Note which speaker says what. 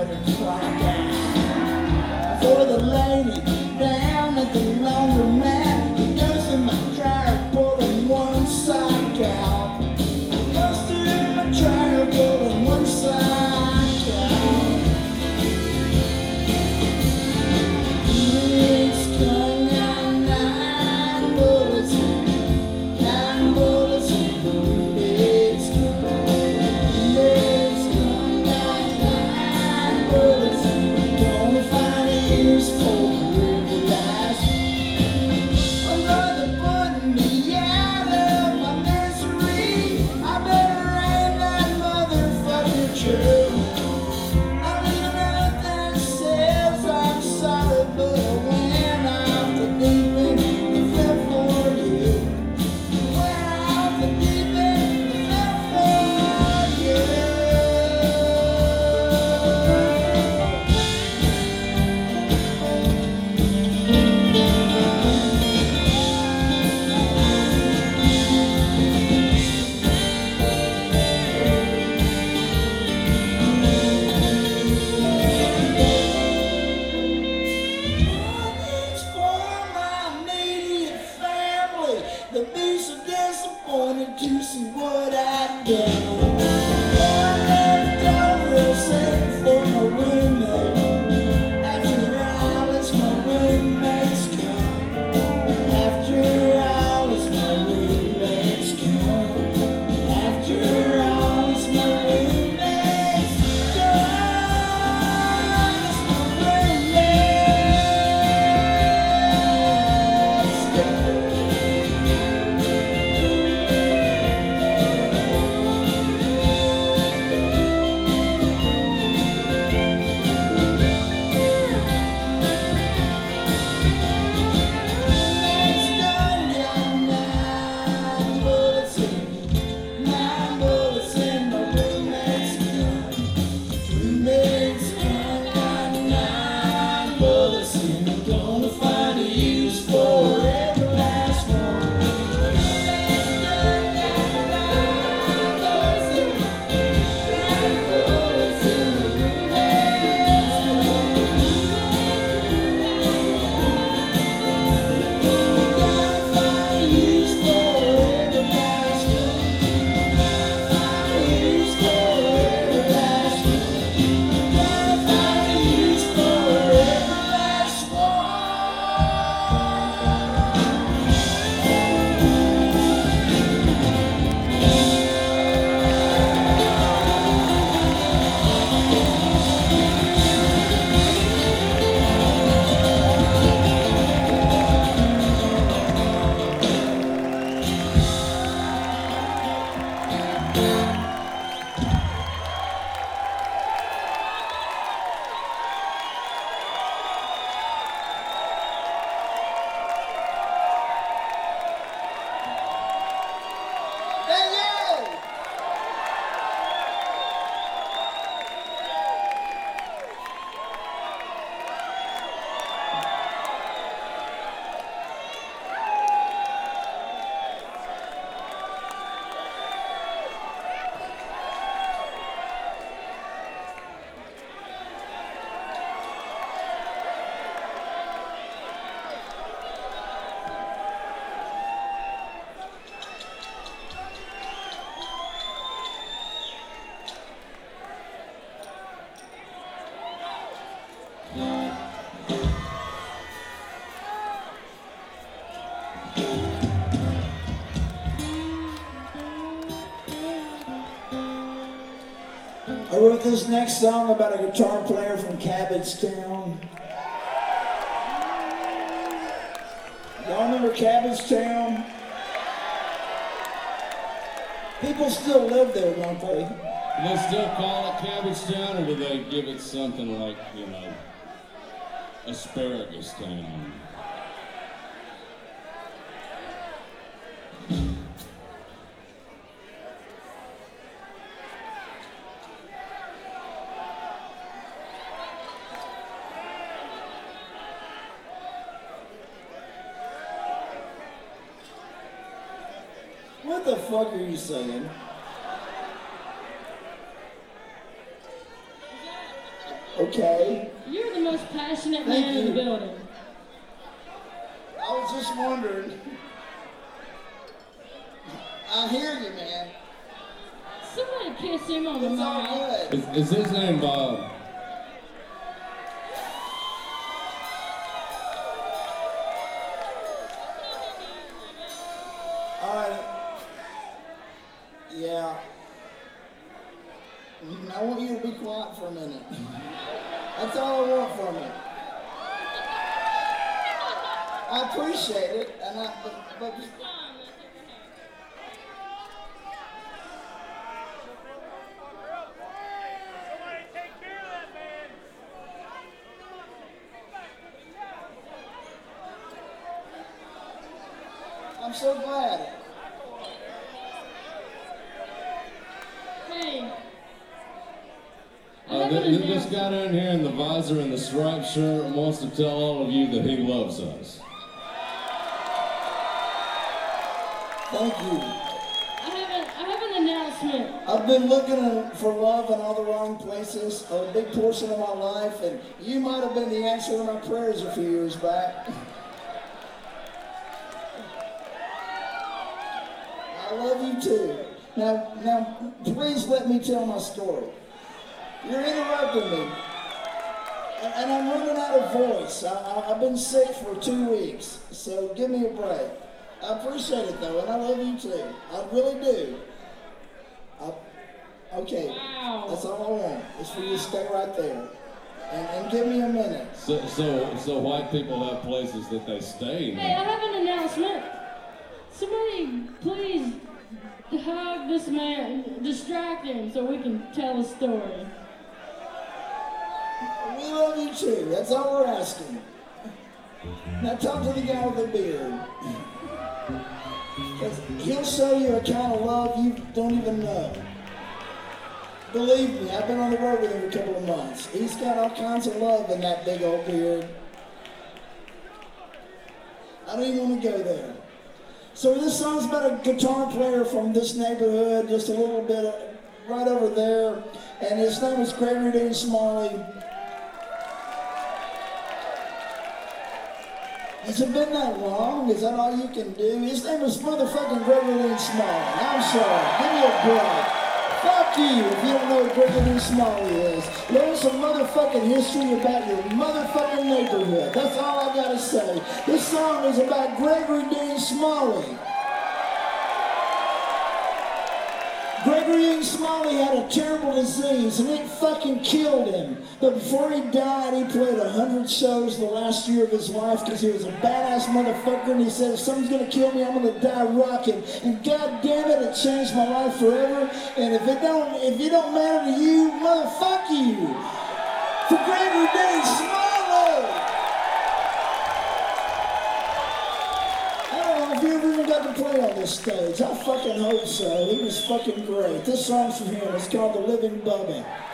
Speaker 1: better clock out. For the lady down at the laundromat, who goes in my dryer pulling one sock out. Goes through my dryer pulling one sock out. It's gone down 9 bullets, 9 bullets in the legs. It's gone down 9 bullets. Gonna find a use for river lies. I'm gonna put me out of my misery. I better aim that motherfucker true. I mean nothing says I'm sorry, but I went off the deep end and fell for you. Went off the deep end and fell for you. It's for my immediate family. They'll be so disappointed to see what I've done. One left over saved for my roommate. After all, it's my roommate's come. After all, it's my roommate's come. After all, it's my roommate's come. It's my roommate's come. It's gone down 9 bullets in, 9 bullets in my roommate's gun. Roommate's gone down 9 bullets in. Gonna find a use for every last one. Roommate's gone down 9 bullets in, 9 bullets in my roommate's Gotta find a use for every last one. Find a use for every last one. Gotta find a use for every last one. Thank you. I wrote this next song about a guitar player from Cabbagetown. Y'all remember Cabbagetown? People still live there, don't they?
Speaker 2: Do they still call it Cabbagetown, or do they give it something like, Asparagus Town?
Speaker 1: What the fuck are you saying? okay?
Speaker 3: You're the most passionate
Speaker 1: Thank
Speaker 3: man in the
Speaker 1: you.
Speaker 3: building.
Speaker 1: I was just wondering. I hear you, man.
Speaker 3: Somebody kiss him on the
Speaker 1: It's all
Speaker 3: mouth.
Speaker 1: good.
Speaker 2: Is his name Bob?
Speaker 1: All right. Yeah. I want you to be quiet for a minute. That's all I want from you. I appreciate it, and but I'm so glad.
Speaker 3: Hey.
Speaker 2: This guy down here in the visor and the striped shirt wants to tell all of you that he loves us.
Speaker 1: Thank you.
Speaker 3: I have an announcement.
Speaker 1: I've been looking for love in all the wrong places a big portion of my life, and you might have been the answer to my prayers a few years back. I love you too. Now, please let me tell my story. You're interrupting me, and I'm running out of voice. I've been sick for 2 weeks, so give me a break. I appreciate it though, and I love you too. I really do. Okay,
Speaker 3: Wow.
Speaker 1: that's all I want. Is for you to stay right there, and give me a minute.
Speaker 2: So white people have places that they stay
Speaker 3: Hey, I
Speaker 2: now.
Speaker 3: have an announcement. Somebody please hug this man, distract him so we can tell a story.
Speaker 1: We love you too. That's all we're asking. Now talk to the guy with the beard. 'Cause he'll show you a kind of love you don't even know. Believe me, I've been on the road with him a couple of months. He's got all kinds of love in that big old beard. I don't even want to go there. So this song's about a guitar player from this neighborhood, just a little bit right over there, and his name is Gregory Dean Smalley. Has it been that long? Is that all you can do? His name is motherfucking Gregory Dean Smalley. I'm sorry. Give me a break. Fuck you if you don't know who Gregory Dean Smalley is. Learn some motherfucking history about your motherfucking neighborhood. That's all I gotta say. This song is about Gregory Dean Smalley. Gregory Dean Smalley had a terrible disease and it fucking killed him. But before he died, he played 100 shows the last year of his life because he was a badass motherfucker, and he said, if someone's gonna kill me, I'm gonna die rocking. And god damn it, it changed my life forever. And if it don't matter to you, motherfuck you. For Gregory Dean Smalley. I don't know if you ever even got to play on this stage. I fucking hope so. He was fucking great. This song's from him. It's called The Living Bubba.